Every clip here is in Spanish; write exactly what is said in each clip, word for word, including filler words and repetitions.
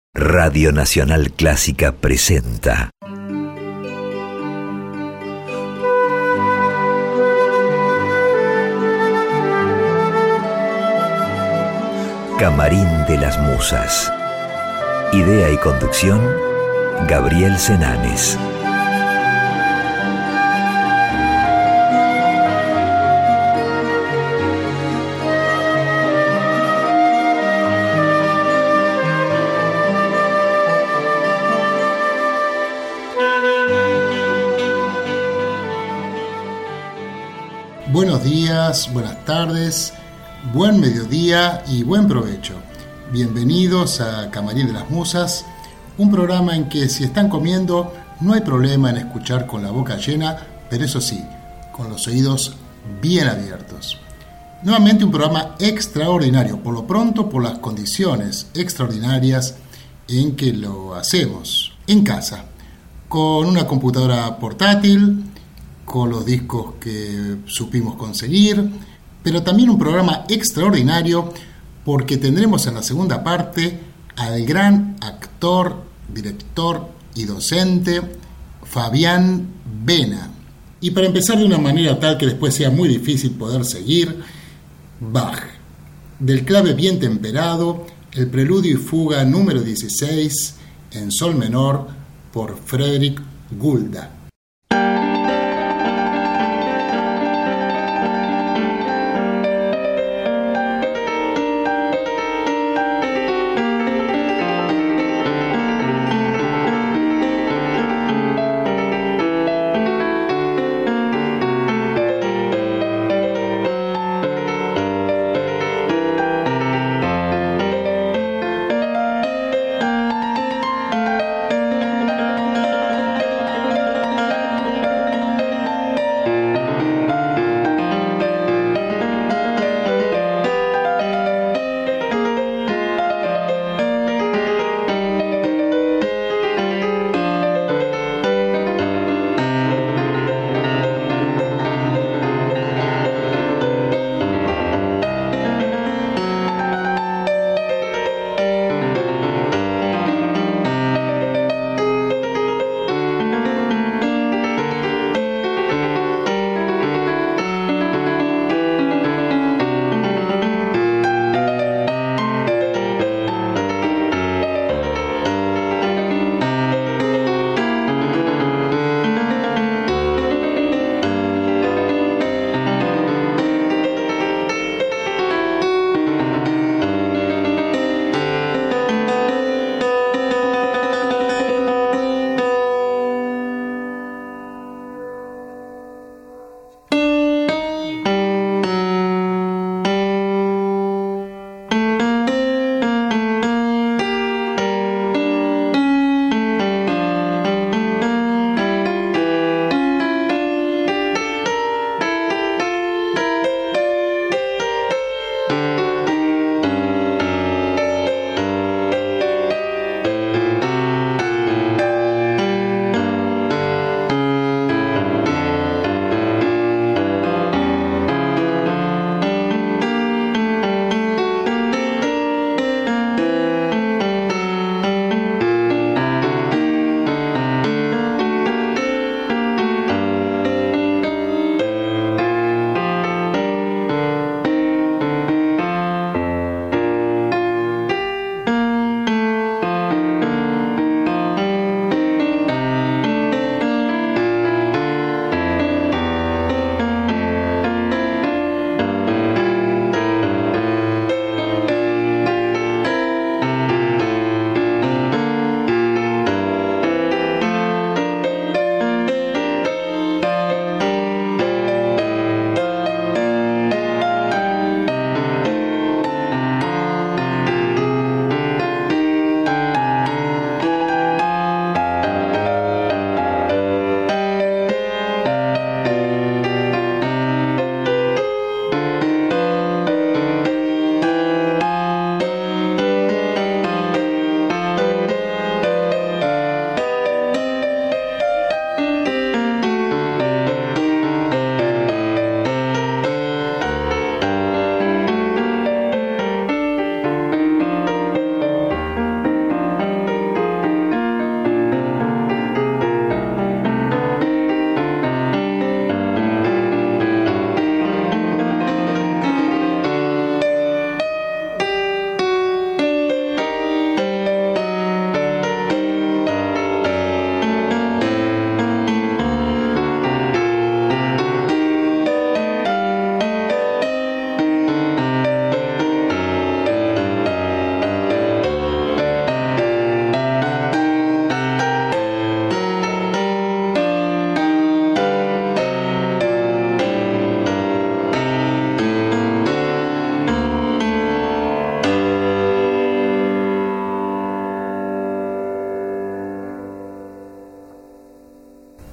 Radio Nacional Clásica presenta Camarín de las Musas. Idea y conducción, Gabriel Senanes. Buenos días, buenas tardes, buen mediodía y buen provecho. Bienvenidos a Camarín de las Musas, un programa en que si están comiendo no hay problema en escuchar con la boca llena, pero eso sí, con los oídos bien abiertos. Nuevamente un programa extraordinario, por lo pronto por las condiciones extraordinarias en que lo hacemos, en casa, con una computadora portátil, con los discos que supimos conseguir, pero también un programa extraordinario porque tendremos en la segunda parte al gran actor, director y docente Fabián Vena. Y para empezar de una manera tal que después sea muy difícil poder seguir, Bach, del clave bien temperado, el preludio y fuga número dieciséis en sol menor por Frederick Gulda.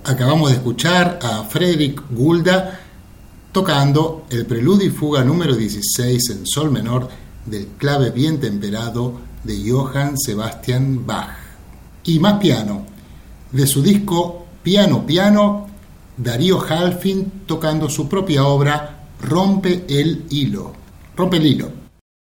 Acabamos de escuchar a Frederick Gulda tocando el preludio y fuga número dieciséis en sol menor del clave bien temperado de Johann Sebastian Bach. Y más piano, de su disco Piano Piano, Darío Halfin tocando su propia obra Rompe el hilo. Rompe el hilo.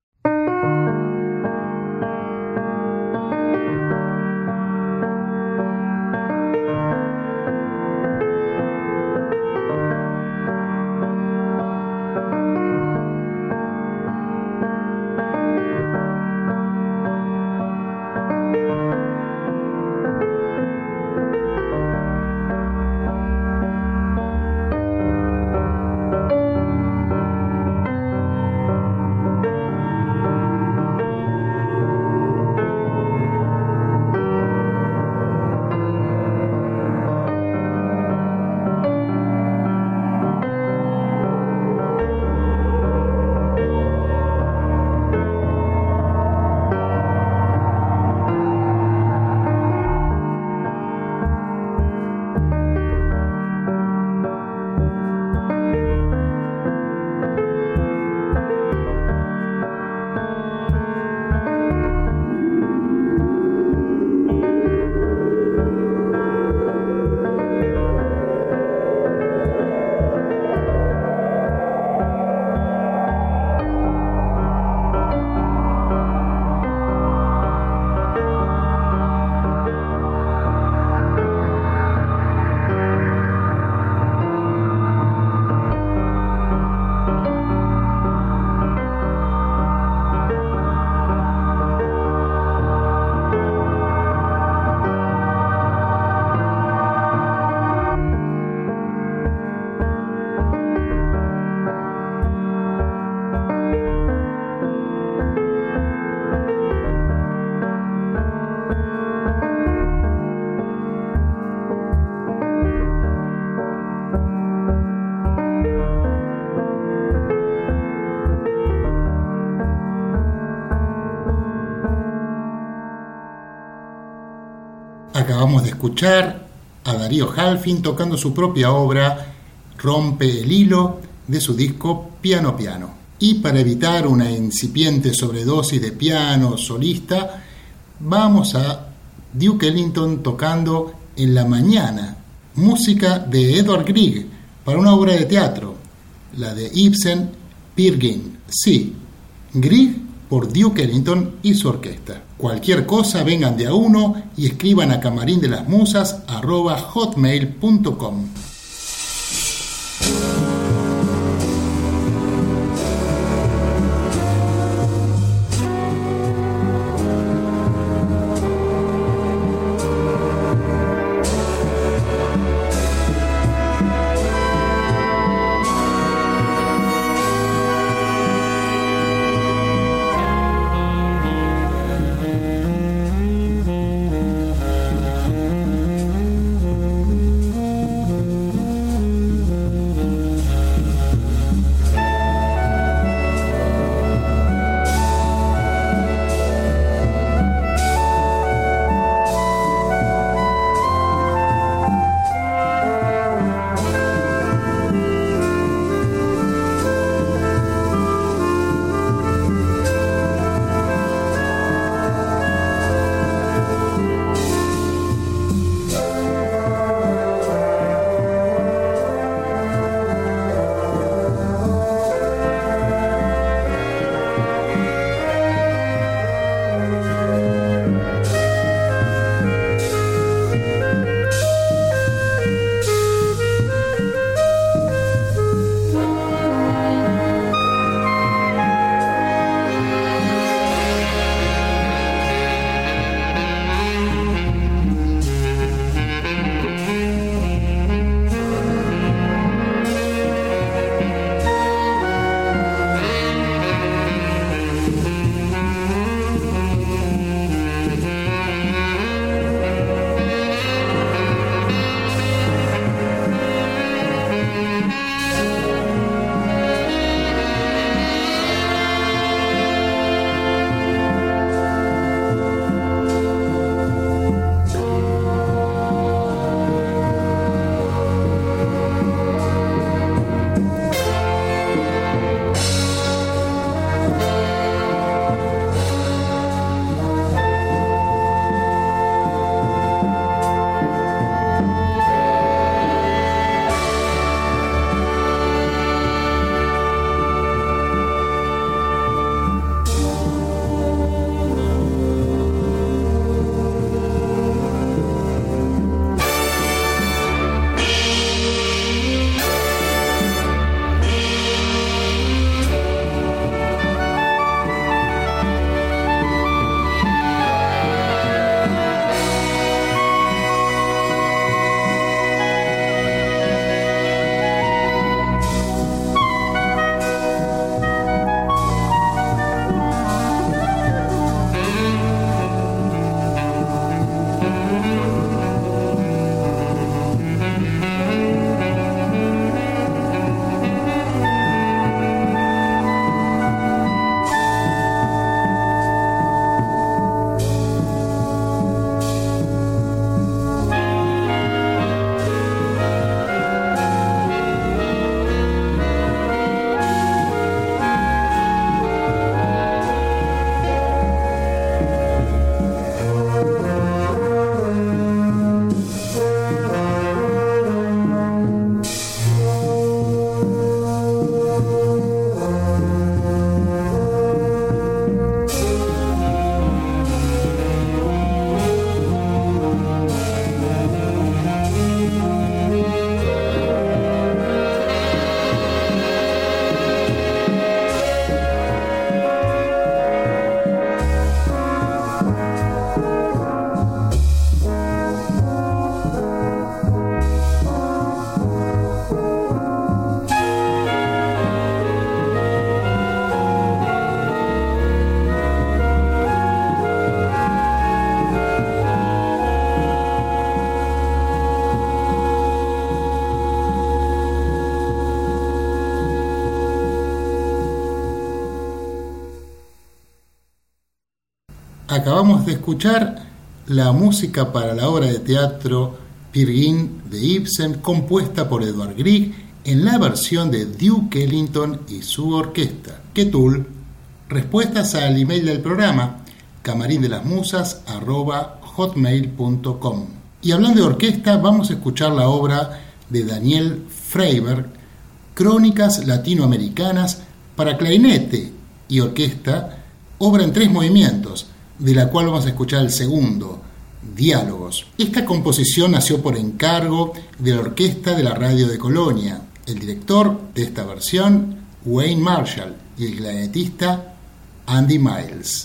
Acabamos de escuchar a Darío Halfin tocando su propia obra Rompe el hilo de su disco Piano Piano. Y para evitar una incipiente sobredosis de piano solista, vamos a Duke Ellington tocando En la mañana, música de Edvard Grieg para una obra de teatro, la de Ibsen, Peer Gynt. Sí, Grieg por Duke Ellington y su orquesta. Cualquier cosa, vengan de a uno y escriban a camarín de las musas arroba hotmail punto com. de escuchar la música para la obra de teatro Peer Gynt de Ibsen, compuesta por Edvard Grieg en la versión de Duke Ellington y su orquesta. ¿Qué tool? Respuestas al email del programa camarindelasmusas arroba hotmail punto com. Y hablando de orquesta, vamos a escuchar la obra de Daniel Freiberg, Crónicas Latinoamericanas para clarinete y orquesta, obra en tres movimientos, de la cual vamos a escuchar el segundo, Diálogos. Esta composición nació por encargo de la Orquesta de la Radio de Colonia. El director de esta versión, Wayne Marshall, y el clarinetista, Andy Miles.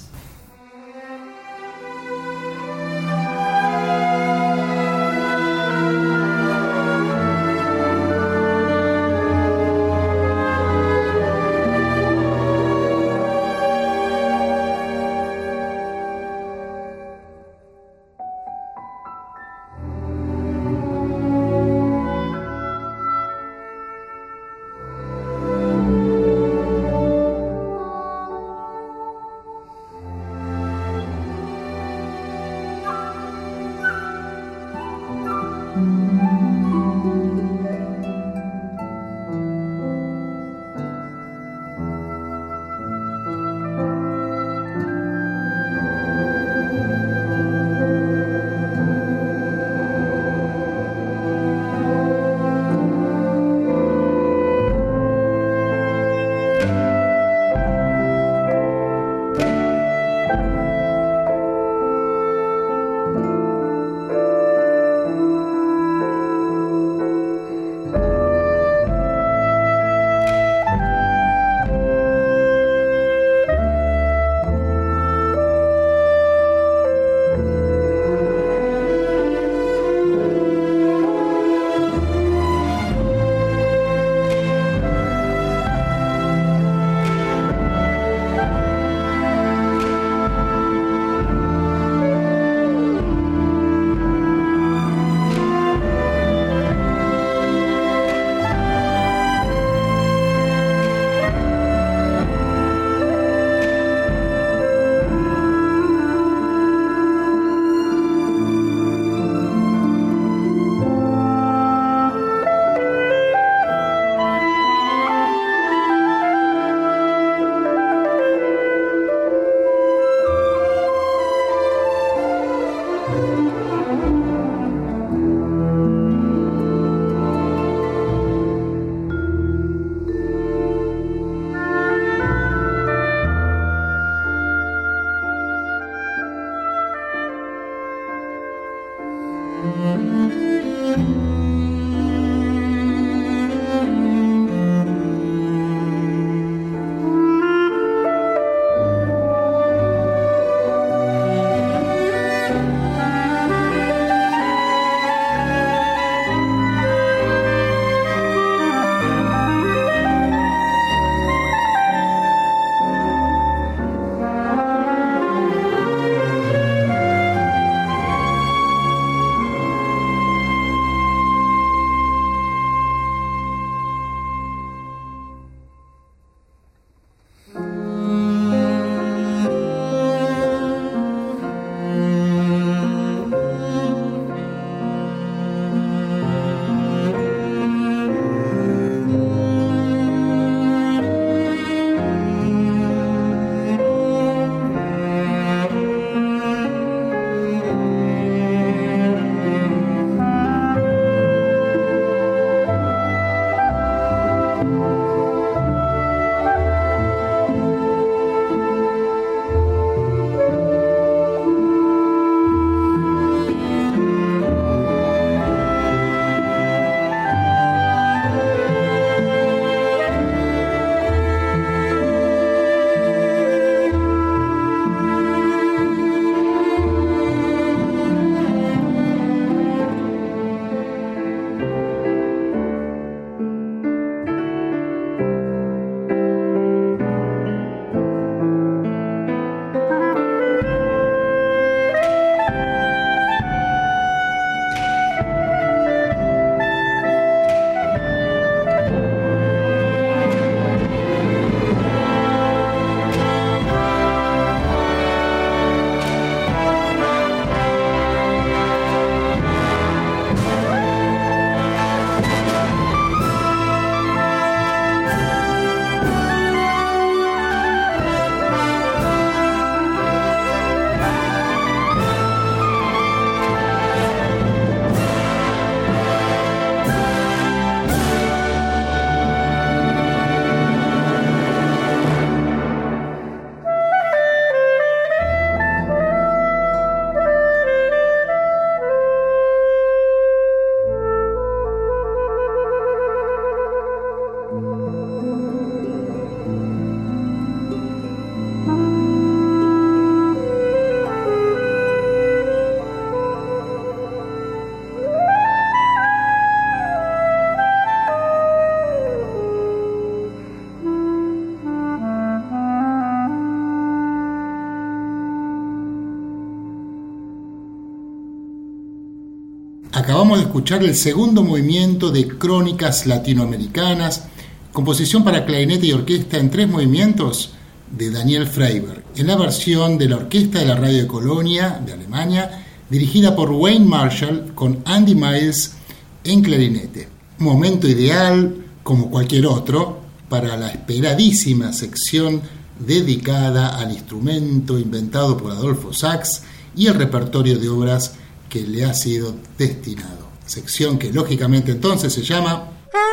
Acabamos de escuchar el segundo movimiento de Crónicas Latinoamericanas, composición para clarinete y orquesta en tres movimientos de Daniel Freiberg, en la versión de la Orquesta de la Radio de Colonia, de Alemania, dirigida por Wayne Marshall, con Andy Miles en clarinete. Momento ideal, como cualquier otro, para la esperadísima sección dedicada al instrumento inventado por Adolfo Sax y el repertorio de obras que le ha sido destinado. Sección que lógicamente entonces se llama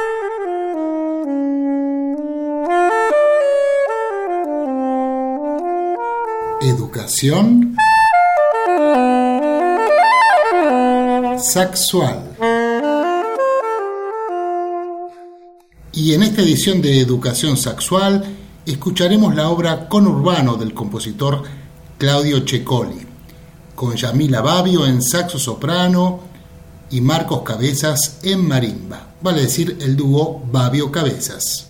Educación Saxual. Y en esta edición de Educación Saxual escucharemos la obra Conurbano del compositor Claudio Ceccoli, con Yamila Babbio en saxo soprano y Marcos Cabezas en marimba, vale decir el dúo Babbio-Cabezas.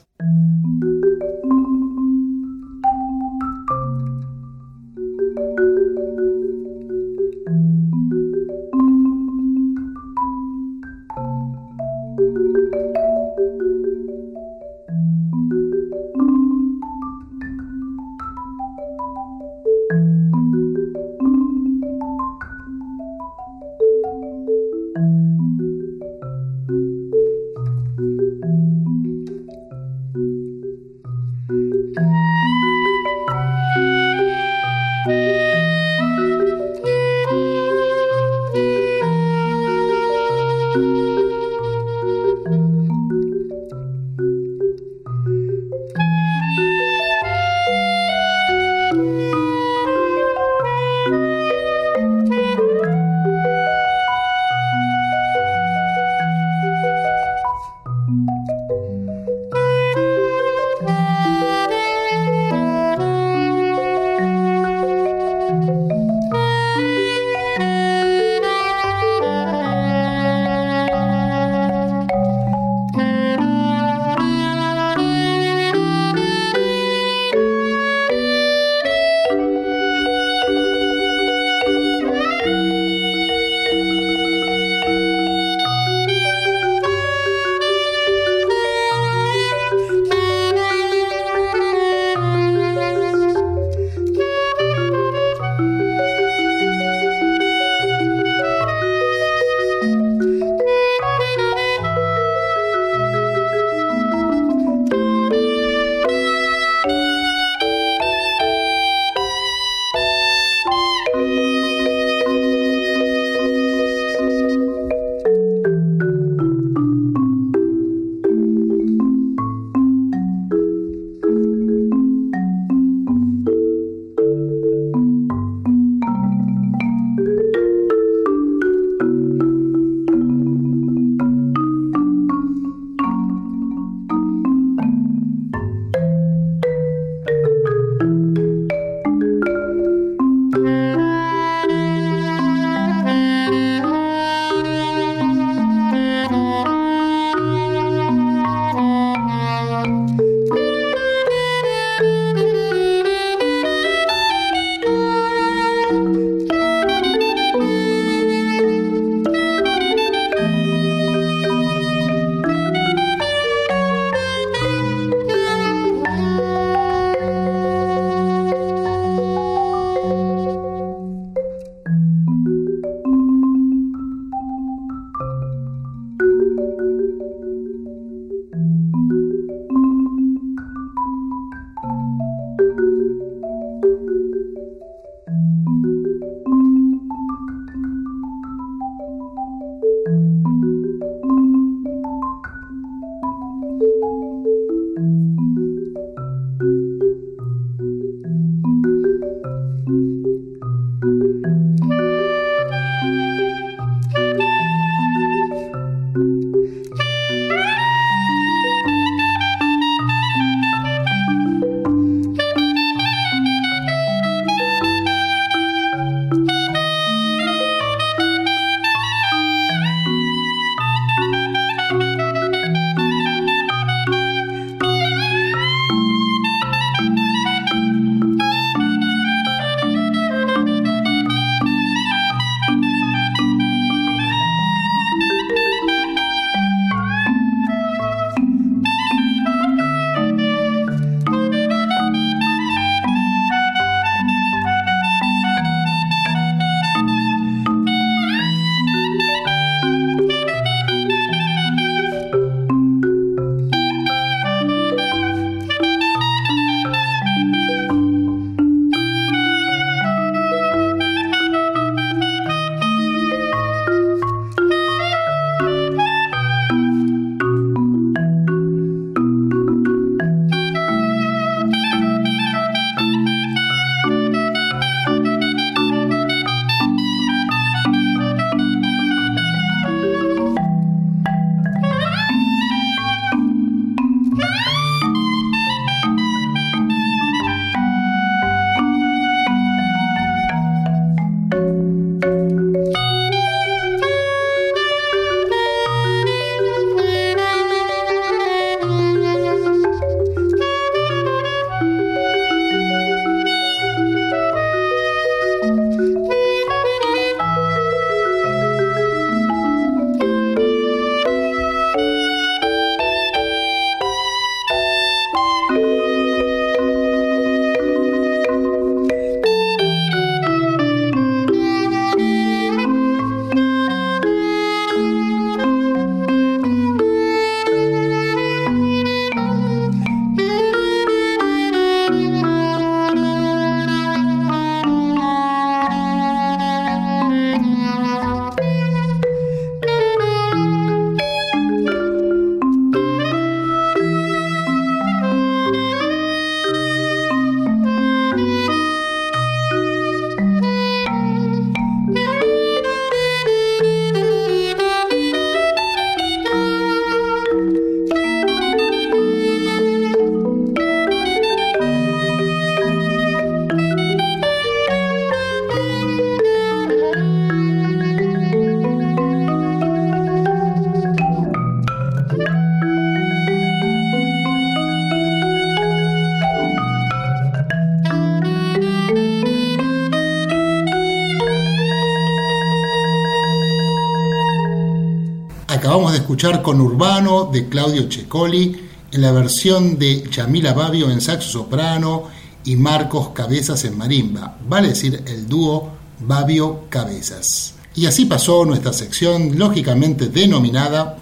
Acabamos de escuchar Conurbano de Claudio Ceccoli en la versión de Yamila Babbio en saxo soprano y Marcos Cabezas en marimba, vale decir el dúo Babbio Cabezas. Y así pasó nuestra sección lógicamente denominada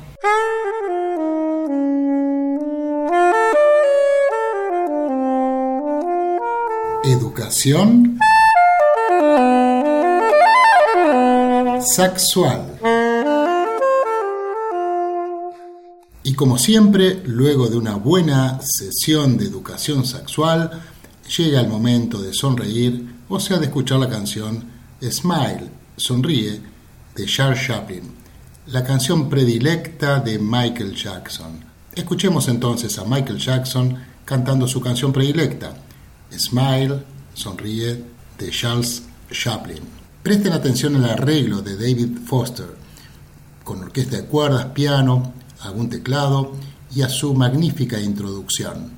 Educación Sexual. Y como siempre, luego de una buena sesión de educación sexual, llega el momento de sonreír, o sea, de escuchar la canción Smile, Sonríe, de Charles Chaplin, la canción predilecta de Michael Jackson. Escuchemos entonces a Michael Jackson cantando su canción predilecta, Smile, Sonríe, de Charles Chaplin. Presten atención al arreglo de David Foster, con orquesta de cuerdas, piano, algún teclado, y a su magnífica introducción.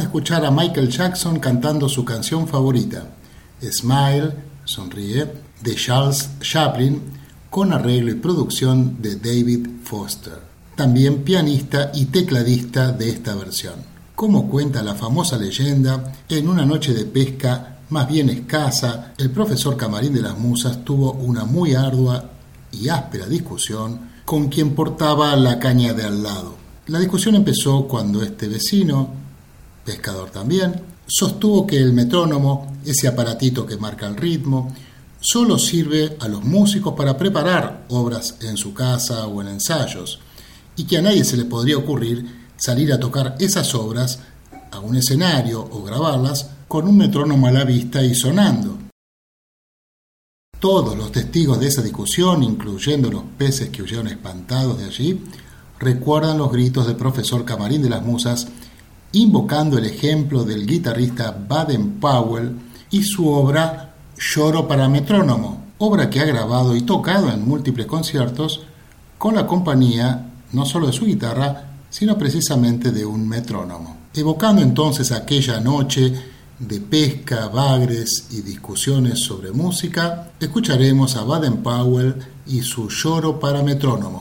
escuchar a Michael Jackson cantando su canción favorita, Smile, Sonríe, de Charles Chaplin, con arreglo y producción de David Foster, también pianista y tecladista de esta versión. Como cuenta la famosa leyenda, en una noche de pesca más bien escasa, el profesor Camarín de las Musas tuvo una muy ardua y áspera discusión con quien portaba la caña de al lado. La discusión empezó cuando este vecino, pescador también, sostuvo que el metrónomo, ese aparatito que marca el ritmo, solo sirve a los músicos para preparar obras en su casa o en ensayos, y que a nadie se le podría ocurrir salir a tocar esas obras a un escenario o grabarlas con un metrónomo a la vista y sonando. Todos los testigos de esa discusión, incluyendo los peces que huyeron espantados de allí, recuerdan los gritos del profesor Camarín de las Musas, invocando el ejemplo del guitarrista Baden-Powell y su obra Lloro para metrónomo, obra que ha grabado y tocado en múltiples conciertos con la compañía no solo de su guitarra, sino precisamente de un metrónomo. Evocando entonces aquella noche de pesca, bagres y discusiones sobre música, escucharemos a Baden-Powell y su Lloro para metrónomo.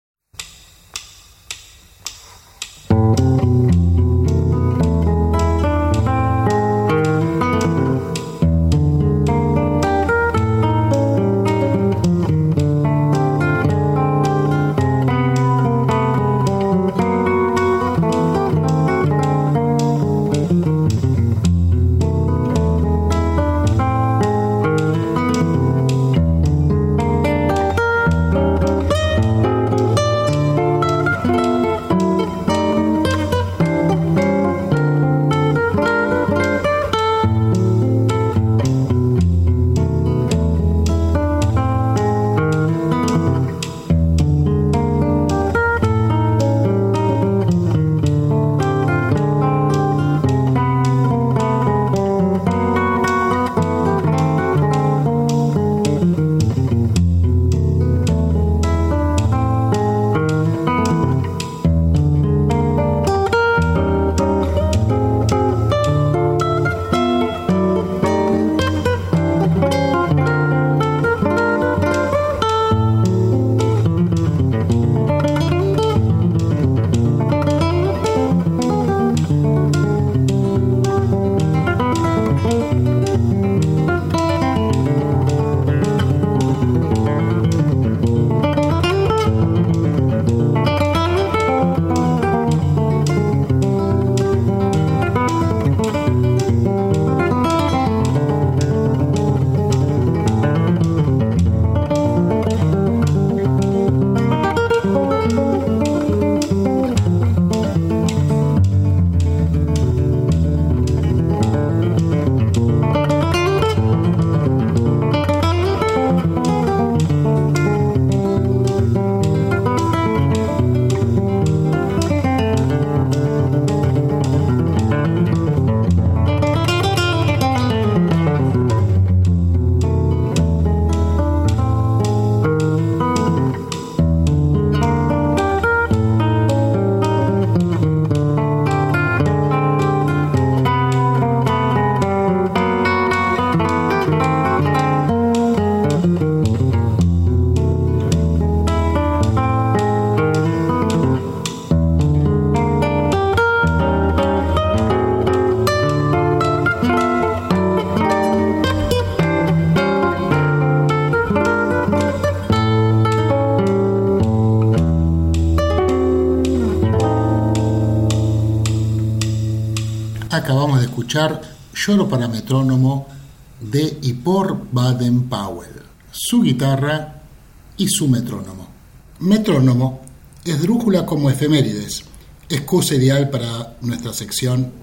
Acabamos de escuchar Lloro para metrónomo de y por Baden-Powell, su guitarra y su metrónomo. Metrónomo, esdrújula como efemérides, excusa ideal para nuestra sección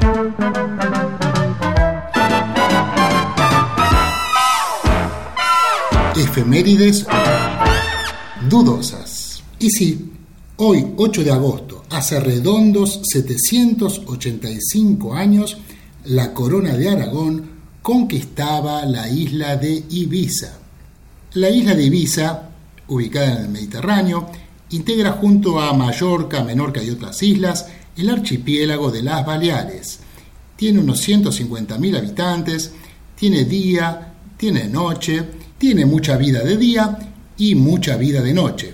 Efemérides dudosas. Y sí, hoy, ocho de agosto, hace redondos setecientos ochenta y cinco años, la corona de Aragón conquistaba la isla de Ibiza. La isla de Ibiza, ubicada en el Mediterráneo, integra junto a Mallorca, Menorca y otras islas el archipiélago de las Baleares tiene unos ciento cincuenta mil habitantes, tiene día, tiene noche, tiene mucha vida de día y mucha vida de noche.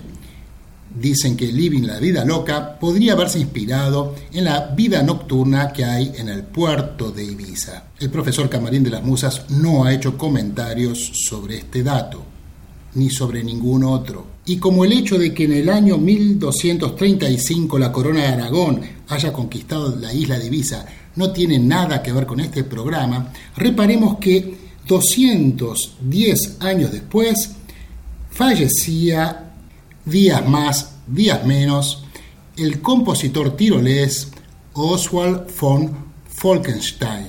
Dicen que Living la Vida Loca podría haberse inspirado en la vida nocturna que hay en el puerto de Ibiza. El profesor Camarín de las Musas no ha hecho comentarios sobre este dato, ni sobre ningún otro. Y como el hecho de que en el año mil doscientos treinta y cinco la corona de Aragón haya conquistado la isla de Ibiza no tiene nada que ver con este programa, reparemos que doscientos diez años después fallecía, días más, días menos, el compositor tirolés Oswald von Falkenstein.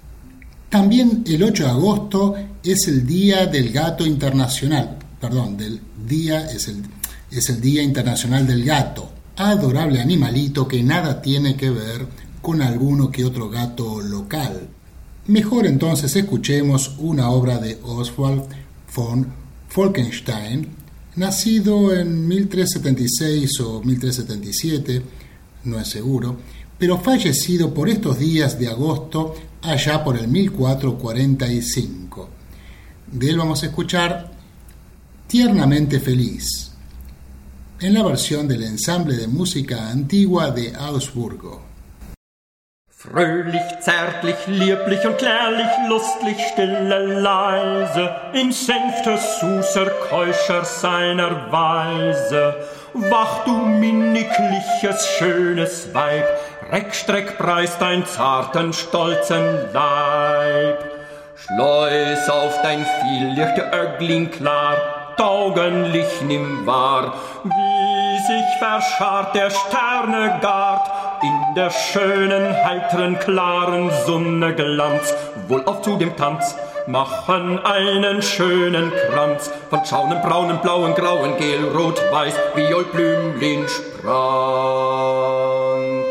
También el ocho de agosto es el Día del Gato Internacional, perdón, del día es el, es el Día Internacional del Gato, adorable animalito que nada tiene que ver con alguno que otro gato local. Mejor entonces escuchemos una obra de Oswald von Falkenstein, nacido en mil trescientos setenta y seis o mil trescientos setenta y siete, no es seguro, pero fallecido por estos días de agosto allá por el mil cuatrocientos cuarenta y cinco. De él vamos a escuchar Tiernamente Feliz, en la versión del ensamble de música antigua de Augsburgo. Fröhlich, zärtlich, lieblich und klärlich, lustlich, stille, leise, in sanfter, süßer, keuscher seiner Weise. Wach, du minnigliches, schönes Weib, reck, streck, preis dein zarten, stolzen Leib. Schleus auf dein viellichte Öglin klar, taugenlich nimm wahr, wie sich verscharrt der Sterne Gard, in der schönen, heiteren, klaren Sonne Glanz, wohlauf zu dem Tanz, machen einen schönen Kranz von schaunen, braunen, blauen, grauen, gel, rot, weiß, viol, Blümlin, Spranz.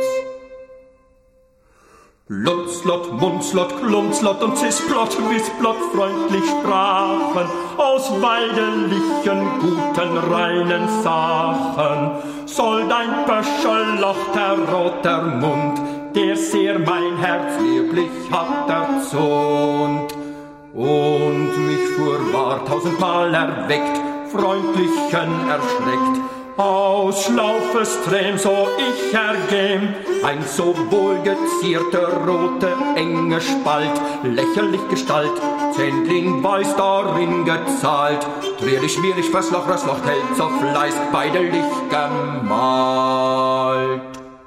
Lutzlot, Munzlot, Klunzlot und Zisplot, Wisplot freundlich sprachen aus weidelichen, guten, reinen Sachen. Soll dein Pöschelloch der roter Mund, der sehr mein Herz lieblich hat erzont. Und mich furwahr tausendmal erweckt, freundlichen erschreckt. Aus Schlaufes Träum so ich ergäm, ein so wohlgezierter, rote, enge Spalt, lächerlich Gestalt, Zentling weiß darin gezahlt, Trierlich, schwierig, Fressloch, Rössloch, hält so Fleiß, beidelig gemalt.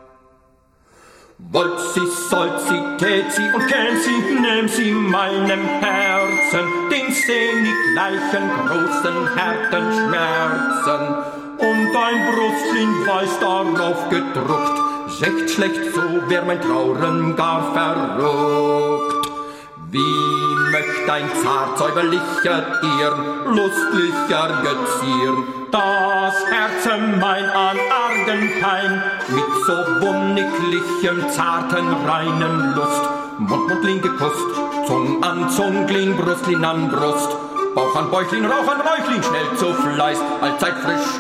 Wollt sie, sollt sie, tät sie und kennt sie, nehm sie meinem Herzen, den sehnig gleichen großen Härtenschmerzen. Und ein Brustlin weiß darauf gedruckt, secht schlecht, so wär mein Trauren gar verruckt. Wie möcht ein zart säuberlicher Dirn lustlicher gezieren, das Herze mein an argen Pein, mit so wonniglichem, zarten, reinen Lust, Mund, Mundlin gekusst, Zung an Zunglin, Brustlin an Brust, Bauch an Bäuchlin, Rauch an Räuchlin, schnell zu Fleiß, allzeit frisch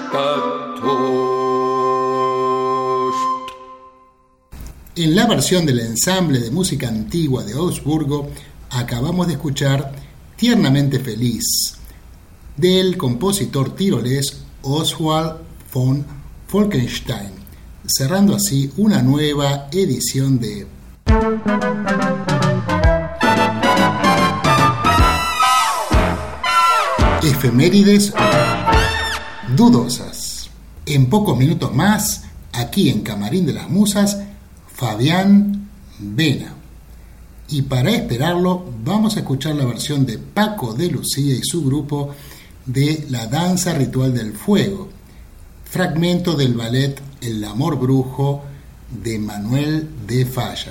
getuscht. En la versión del ensamble de música antigua de Augsburgo, acabamos de escuchar Tiernamente Feliz, del compositor tirolés Oswald von Falkenstein, cerrando así una nueva edición de Efemérides Dudosas. En pocos minutos más, aquí en Camarín de las Musas, Fabián Vena. Y para esperarlo, vamos a escuchar la versión de Paco de Lucía y su grupo de La Danza Ritual del Fuego, fragmento del ballet El Amor Brujo de Manuel de Falla.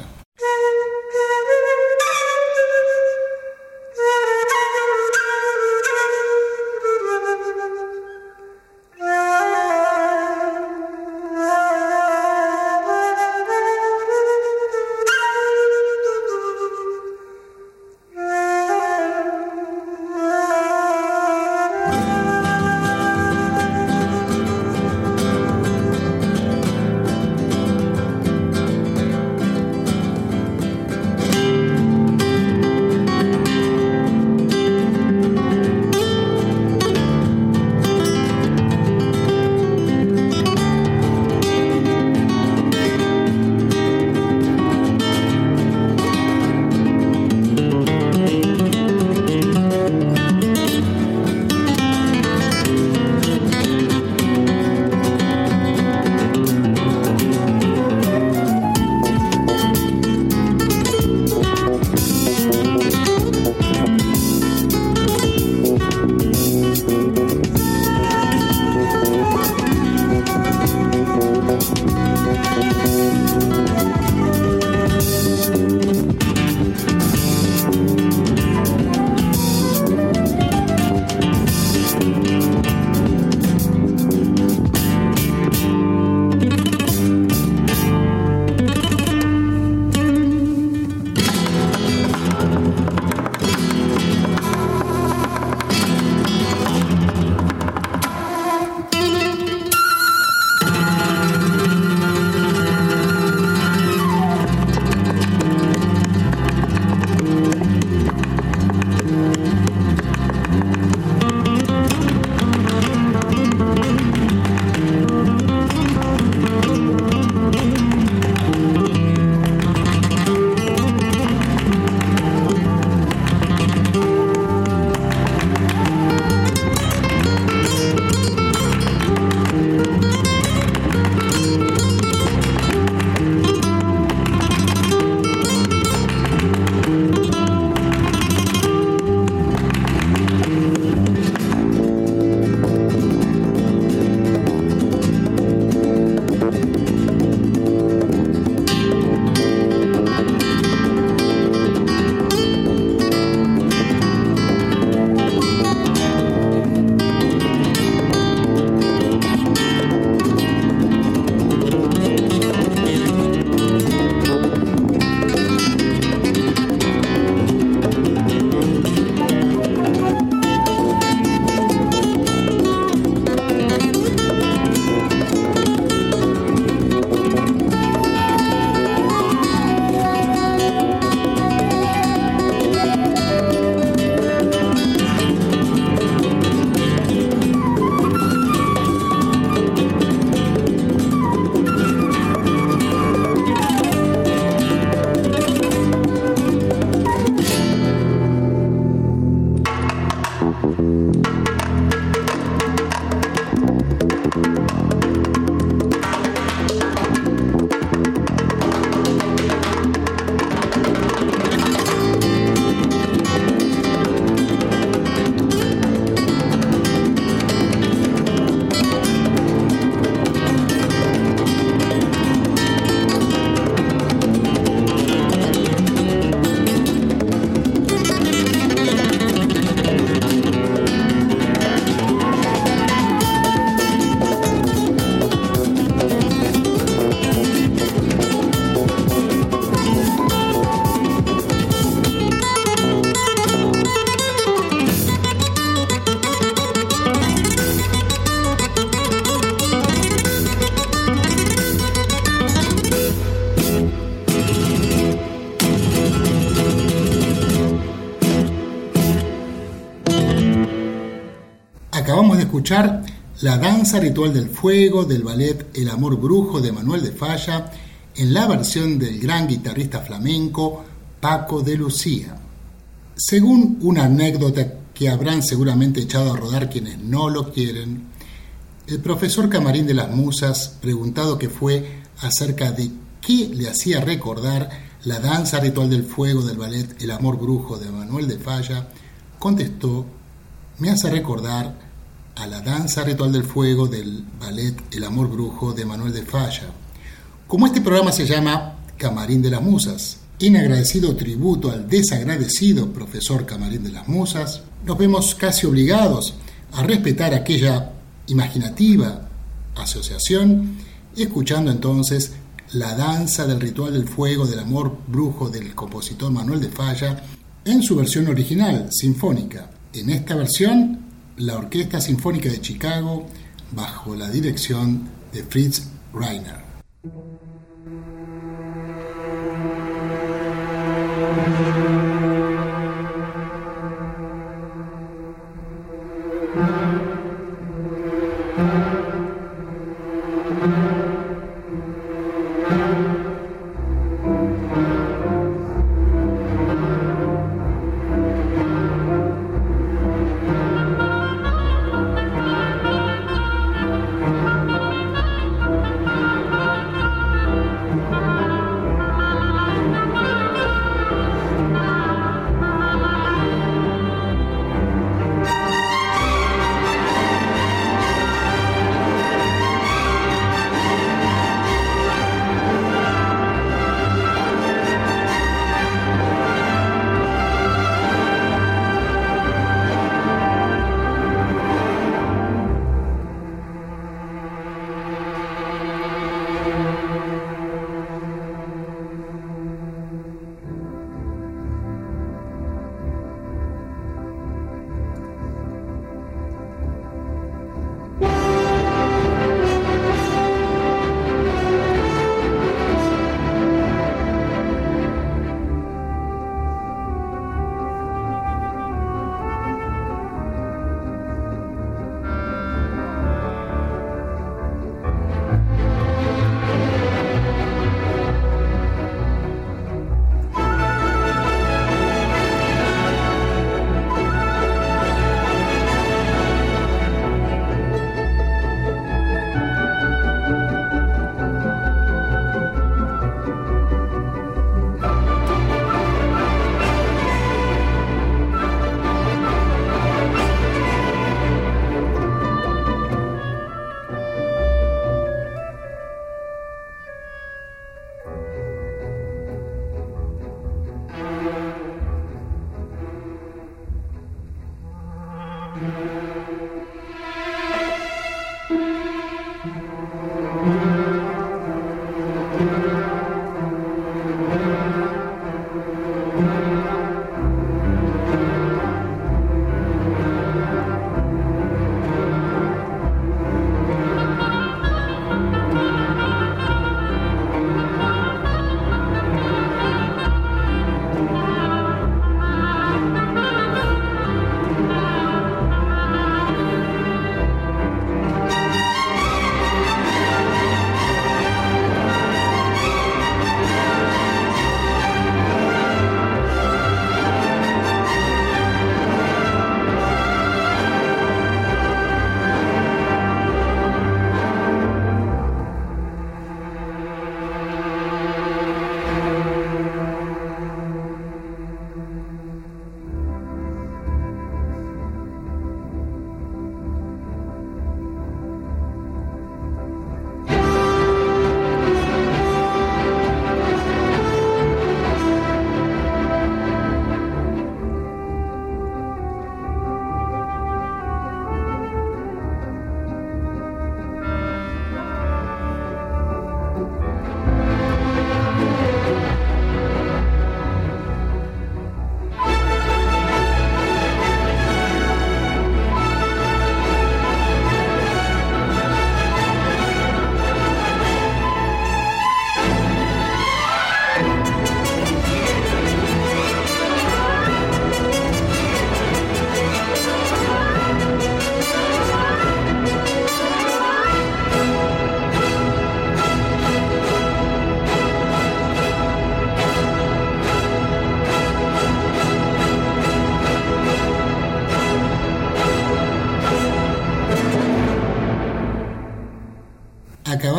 Acabamos de escuchar la danza ritual del fuego del ballet El amor brujo de Manuel de Falla en la versión del gran guitarrista flamenco Paco de Lucía. Según una anécdota que habrán seguramente echado a rodar quienes no lo quieren, el profesor Camarín de las Musas, preguntado qué fue acerca de qué le hacía recordar la danza ritual del fuego del ballet El amor brujo de Manuel de Falla, contestó: me hace recordar a la danza ritual del fuego del ballet El amor brujo de Manuel de Falla. Como este programa se llama Camarín de las Musas, en agradecido tributo al desagradecido profesor Camarín de las Musas, nos vemos casi obligados a respetar aquella imaginativa asociación, escuchando entonces la danza del ritual del fuego del amor brujo del compositor Manuel de Falla en su versión original, sinfónica. En esta versión, la Orquesta Sinfónica de Chicago, bajo la dirección de Fritz Reiner.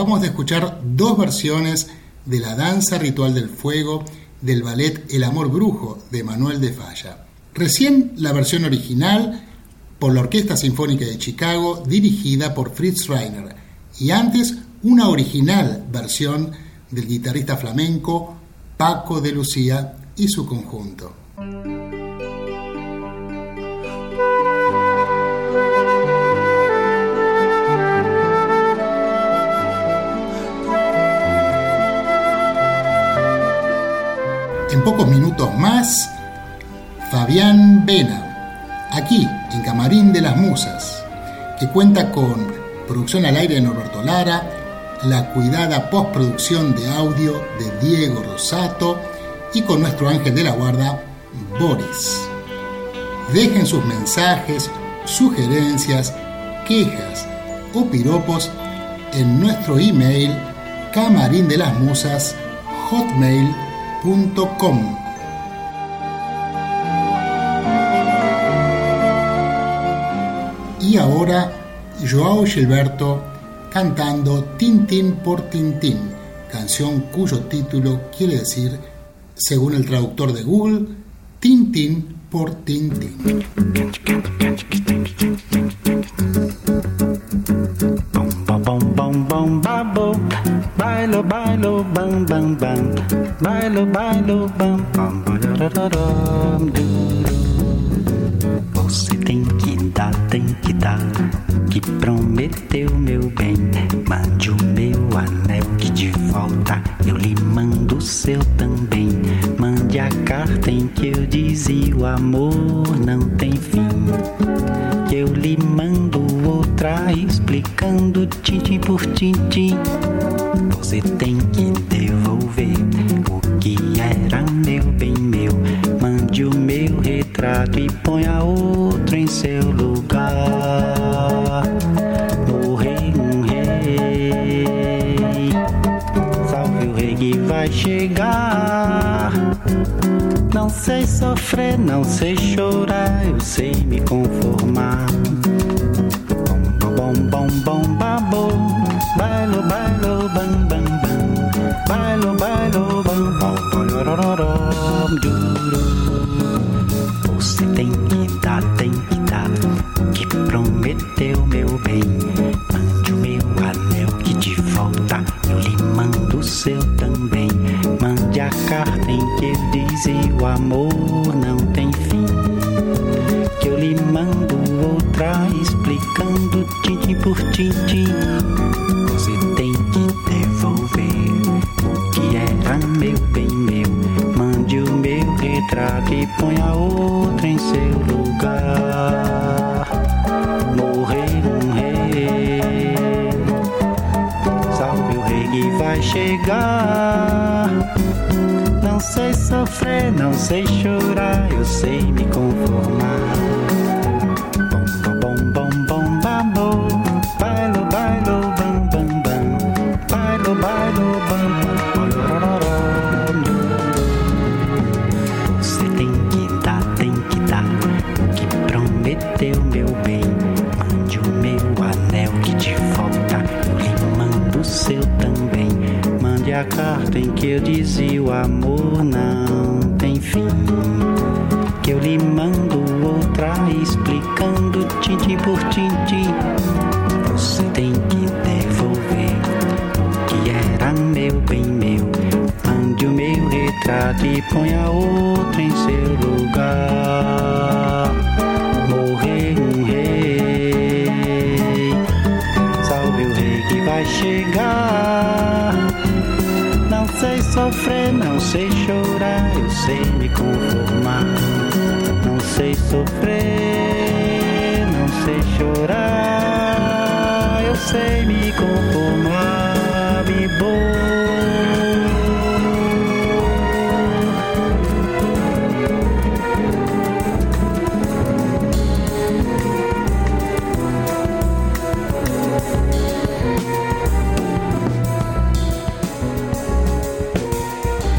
acabamos de escuchar dos versiones de la danza ritual del fuego del ballet El amor brujo de Manuel de Falla. Recién la versión original por la Orquesta Sinfónica de Chicago dirigida por Fritz Reiner y antes una original versión del guitarrista flamenco Paco de Lucía y su conjunto. En pocos minutos más, Fabián Vena, aquí en Camarín de las Musas, que cuenta con producción al aire de Norberto Lara, la cuidada postproducción de audio de Diego Rosato y con nuestro ángel de la guarda, Boris. Dejen sus mensajes, sugerencias, quejas o piropos en nuestro email camarindelasmusas hotmail punto com. Y ahora Joao Gilberto cantando Tintín por Tintín, canción cuyo título quiere decir, según el traductor de Google, Tintín por Tintín. Bailo, bailo, bam, bam, bam. Bailo, bailo, bam, bam, bam. Você tem que dar, tem que dar, que prometeu meu bem. Mande o meu anel que de volta eu lhe mando o seu também. Mande a carta em que eu dizia o amor não tem fim. Que eu lhe mando outra explicando tintim por tintim. Você tem que devolver o que era meu bem meu. Mande o meu retrato e ponha outro em seu lugar. Morrei um rei, salve o rei que vai chegar. Não sei sofrer, não sei chorar, eu sei me conformar. Bom, bom, bom, babo, bailo, bailo, bam, bam, bam. Bailo, bailo, bam, bam, bam, duro. Você tem que dar, tem que dar, que prometeu meu bem. Mande o meu anel que de volta eu lhe mando o seu também. Mande a carta em que eu dizia o amor não tem fim. Que eu lhe mando outra explicando tintim por tintim. Você tem que devolver o que era meu bem meu. Mande o meu retrato e ponha outro em seu lugar. Morrei um rei, salve o rei que vai chegar. Não sei sofrer, não sei chorar, eu sei me conformar. Bom, bom, bom, bom, babo, bailo, bailo, bam, bam, bam. Bailo, bailo, bam, bam, você tem que dar, tem que dar, que prometeu meu bem. Mande o meu anel que de volta eu lhe mando o seu também. Mande a carta em que eu dizia o amor não tem fim. Que eu lhe mando outra explicando tintim por tintim. Você tem que devolver o que era meu bem meu. Mande o meu retrato e ponha outro em seu lugar. Morrei um rei, salve o rei que vai chegar. Não sei sofrer, não sei chorar, eu sei me conformar. Não sei sofrer, não sei chorar, eu sei me conformar, bibo.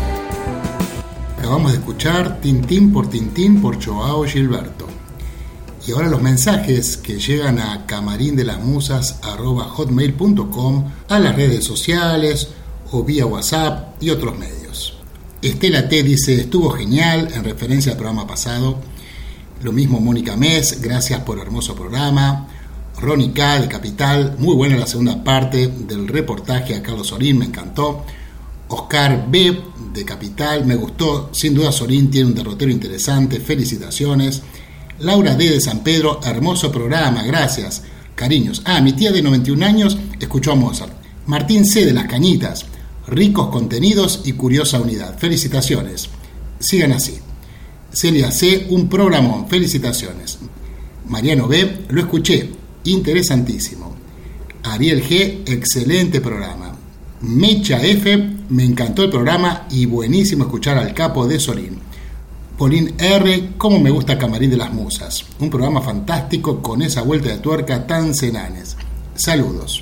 Acabamos de escuchar Tintín por Tintín por Joao Gilberto. Y ahora los mensajes que llegan a camarindelasmusas arroba hotmail punto com, a las redes sociales o vía WhatsApp y otros medios. Estela T dice, estuvo genial en referencia al programa pasado. Lo mismo Mónica Mes, gracias por hermoso programa. Ronnie K de Capital, muy buena la segunda parte del reportaje a Carlos Sorín, me encantó. Oscar B de Capital, me gustó, sin duda Sorín tiene un derrotero interesante, felicitaciones. Laura D de San Pedro, hermoso programa, gracias, cariños. Ah, mi tía de noventa y un años escuchó a Mozart. Martín C de Las Cañitas, ricos contenidos y curiosa unidad, felicitaciones, sigan así. Celia C, un programón, felicitaciones. Mariano B, lo escuché, interesantísimo. Ariel G, excelente programa. Mecha F, me encantó el programa y buenísimo escuchar al capo de Sorín. Pauline R, cómo me gusta Camarín de las Musas, un programa fantástico con esa vuelta de tuerca tan cenanes. Saludos.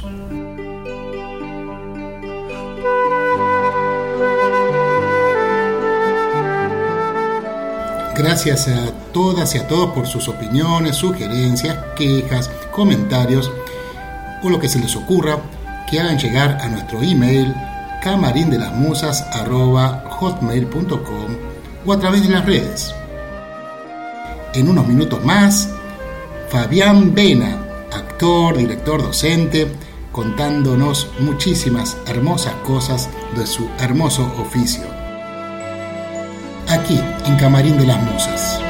Gracias a todas y a todos por sus opiniones, sugerencias, quejas, comentarios o lo que se les ocurra que hagan llegar a nuestro email camarindelasmusas arroba hotmail punto com o a través de las redes. En unos minutos más, Fabián Vena, actor, director, docente, contándonos muchísimas hermosas cosas de su hermoso oficio. Aquí, en Camarín de las Musas.